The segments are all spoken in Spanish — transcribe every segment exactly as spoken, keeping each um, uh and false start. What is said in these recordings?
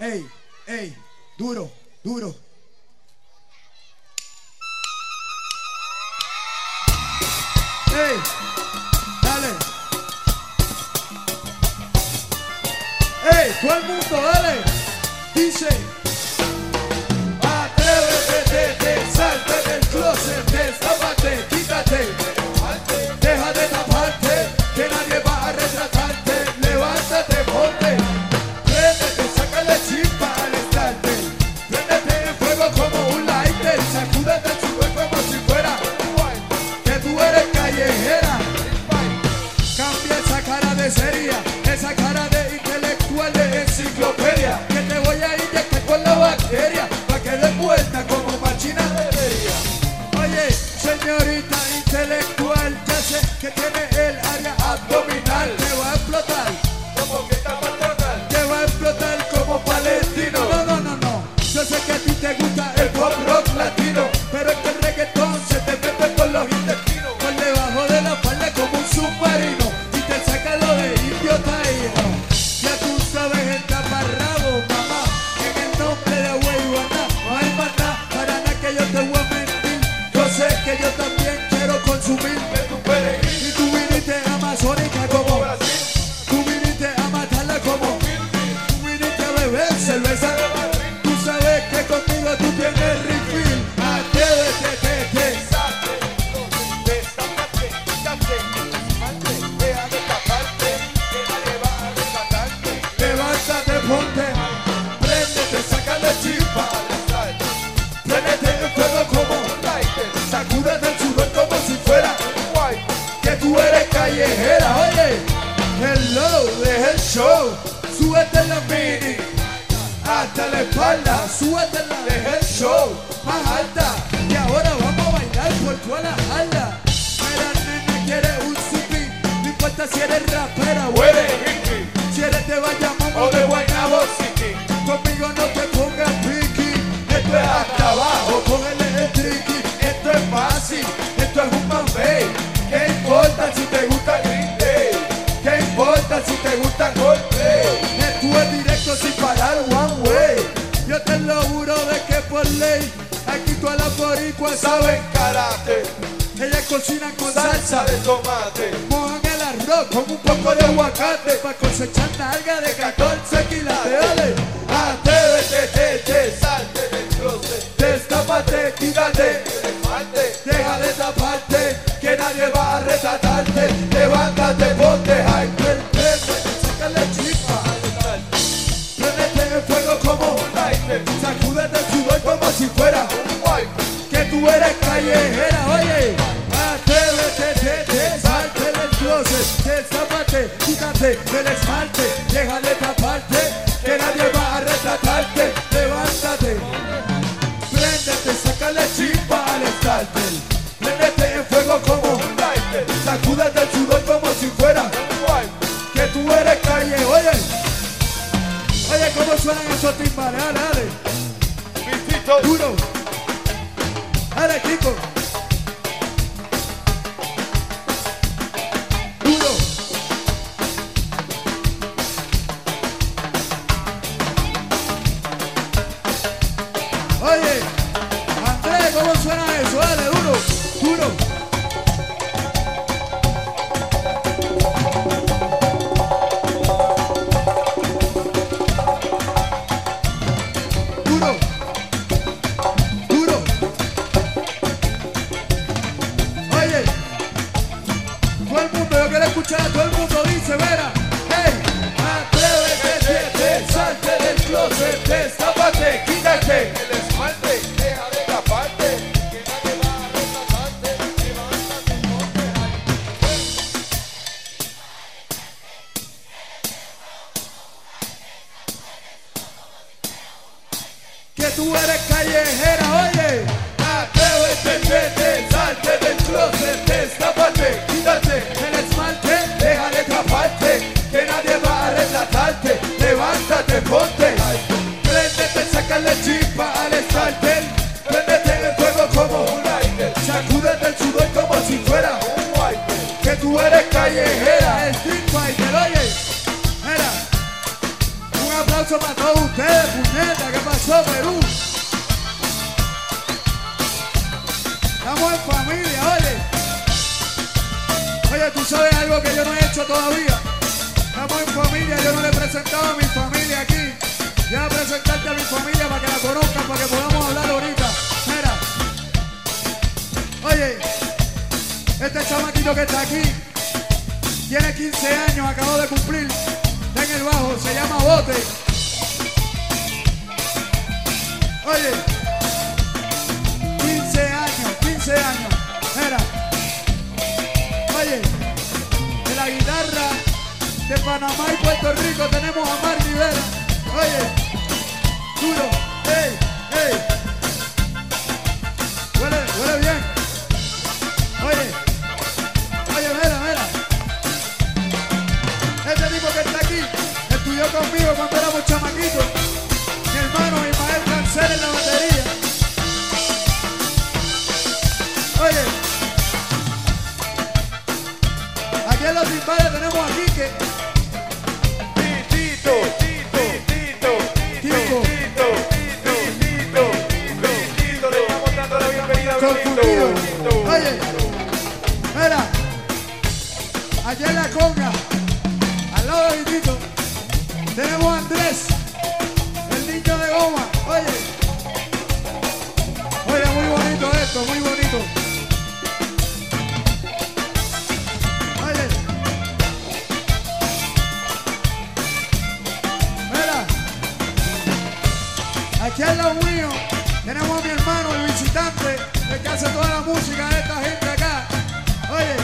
Ey, ey, duro, duro. Ey, dale. Ey, todo el mundo, dale. Dice: atrévete, te, te, salte del closet, destápate, quítate, deja de taparte, que nadie va a retratarte. Levántate, ponte, préndete, sácale chispa al estarte, préndete en fuego como un lighter, sacúdete el sudor como si fuera que tú eres callejera. Cambia esa cara de seria, esa cara de intelectual de enciclopedia, que te voy a inyectar con la bacteria, pa' que des vuelta como machina de feria. Oye, señorita intelectual, ya sé que tiene el área abdominal, te va a explotar como que está patronal, te va a explotar como palestino. No, no, no, no, yo sé que a ti te gusta el pop rock latino, pero es que el reggaetón se te mete con los intestinos, por debajo de la falda como un submarino, y te saca lo de indio taíno. Ya tú sabes el taparrabo, mamá, en el nombre de Hueyuana no hay más nada, para nada que yo te voy a mentir. Yo sé que yo también quiero consumir de tu perejil, y tú viniste amazónica como Brasil, tú viniste a matarla como tú viniste a beber cerveza. Tú sabes que conmigo tú tienes refill. Atrévete, te, te, Salte, destápate, quítate, desmante, deja de taparte, que nadie va a rescatarte. levántate, ponte, préndete, sácale chispa, préndete en fuego como Un lighter, sacúdete el sudor como si fuera un white, que tú eres callejera. Oye, hello, deja el show, súbete la mini hasta la espalda, súbete la, deja el show más alta, y ahora vamos a bailar por toda la jarda. Mira, nena, quieres un supi, no importa si eres rapera o huele eres hippie, si eres de Bayamón o de Guaynabo City. conmigo no te pongas piqui. Esto es hasta abajo, cógele el triqui. Esto es fácil, esto es un mambey. ¿Qué importa si te gusta Green Day? ¿Qué importa si te gusta Coldplay? Esto es directo sin parar one way. Yo te lo juro de que por ley aquí todas las boricuas saben. Saben karate, Ellas cocinan con salsa salsa, de tomate, mojan el arroz con un poco de aguacate pa' cosechar nalga de catorce quilates. Dale, atrévete, te, te, salte del closet, destápate, quítate, esmalte, deja de taparte, que nadie va a retratarte. Levántate, ponte hyper, préndete, sácale chispa, préndete en fuego como un lighter, sacúdete el sudor como si fuera un white, que tú eres callejera. Oye, atrévete, te, te, salte del closet, destápate, quítate del esmalte, deja de taparte, que nadie va a retratarte. Levántate, préndete, sácale chispa al starter, préndete en fuego como un lighter, sacúdete el sudor como si fuera un white. que tú eres calle. Oye, oye, cómo suenan esos timbales. Dale, dale, Visito, duro, dale, Kiko, duro. Oye, Andrés, ¿cómo suena eso? Dale, duro, duro. Duro, duro. Oye, todo el mundo, yo quiero escuchar a todo el mundo, dice, verá, hey, atrévete, te, te, salte del closet, destápate, quítate. el esmalte, deja de taparte, que nadie va a rescatarte. Levántate, ponte Que tú eres callejera. Oye, atrévete, te, te, salte del closet, destápate, quítate el esmalte, deja de taparte, que nadie va a retratarte. Levántate, ponte, préndete, sácale chispa al starter, préndete en fuego como un lighter, sacúdete el sudor como si fuera un white, que tú eres callejera. El Street Fighter, oye, mira, un aplauso aplauso para todos ustedes, puñeta. ¿Qué pasó, Perú? Estamos en familia, oye. Oye, tú sabes algo que yo no he hecho todavía. Estamos en familia, yo no le he presentado a mi familia aquí. Voy a presentarte a mi familia para que la conozcan, para que podamos hablar ahorita. Mira. Oye, este chamaquito que está aquí tiene quince años, acabó de cumplir. Está en el bajo, se llama Bote. Oye, quince años, quince años. Mira. Oye, de la guitarra de Panamá y Puerto Rico tenemos a Mar Rivera. Oye, duro, ey, ey. Huele, huele bien. Oye, oye, mira, mira. Este tipo que está aquí estudió conmigo cuando éramos chamaquitos. Mi hermano Ismael Cancel en la batería. Oye, aquí en los timbales tenemos a Quique. Tito, Tito, Tito, Tito, Tito, Tito, Tito, le estamos dando la bienvenida a Confundido. Tito. Oye, mira, allá en la conga, al lado de Vitito, tenemos a Andrés, el niño de goma. Oye, oye, muy bonito esto, muy bonito. Oye, mira, aquí al lado mío tenemos a mi hermano, el visitante, el que hace toda la música de esta gente acá. Oye,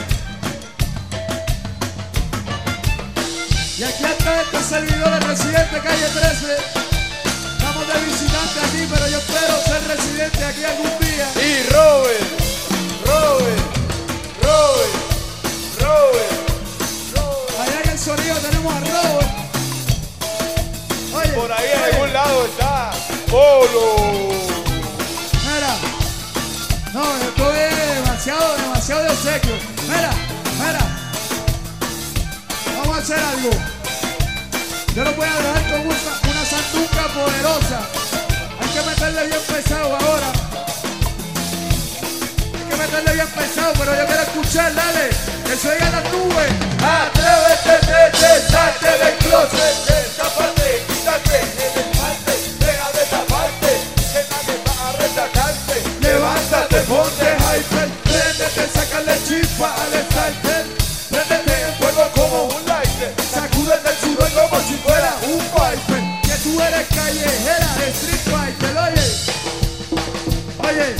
y aquí está este servidor, el residente calle trece. Estamos de visitante aquí, pero yo espero ser residente aquí algún día. Y Robert, Robert, Robert, Robert, Robert. Allá en el sonido tenemos a Robert. Oye, Por ahí en oye, algún lado está Polo. mira, no, esto es demasiado, demasiado de obsequio. Mira, mira, vamos a hacer algo. Yo lo voy a dejar con una, una sanduca poderosa. Hay que meterle bien pesado ahora. Hay que meterle bien pesado, pero yo quiero escuchar, dale, que se oigan las nubes. Atrévete, vete, salte del closet, destápate, quítate el esmalte, deja de taparte, que nadie va a retratarte. Levántate, ponte hyper, préndete, sácale chispa al starter. Préndete en fuego como un lighter, sacúdete el sudor como si fuera un wiper. Que tú eres callejera, street fighter, oye. Oye,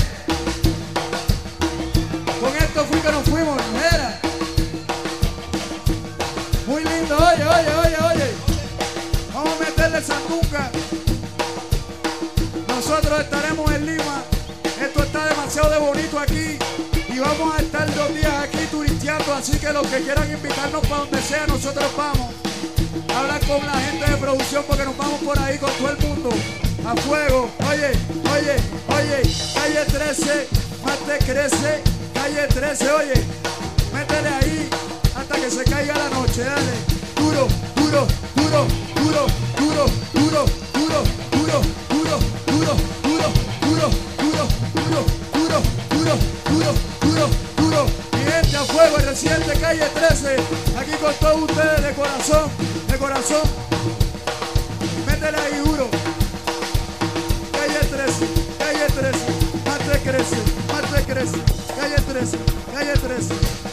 con esto fui que nos fuimos, era. Muy lindo, oye, oye, oye, oye. Vamos a meterle sanduca. Nosotros estaremos en Lima. Esto está demasiado de bonito aquí. Y vamos a estar dos días aquí turisteando. Así que los que quieran invitarnos para donde sea, nosotros vamos. Hablar con la gente de producción porque nos vamos por ahí con todo el mundo. A fuego. Oye, oye, oye. Calle trece, más te crece. Calle trece, oye. Métele ahí hasta que se caiga la noche. Dale. Duro, duro, duro, duro, duro, duro, duro, duro, duro, duro, duro, duro, duro, duro, duro, duro, duro, duro, duro. Mi gente, a fuego, el residente calle trece. Aquí con todos ustedes de corazón, de corazón. Métele ahí duro. Calle trece, calle trece, más te crece, más te crece. Calle trece, calle trece.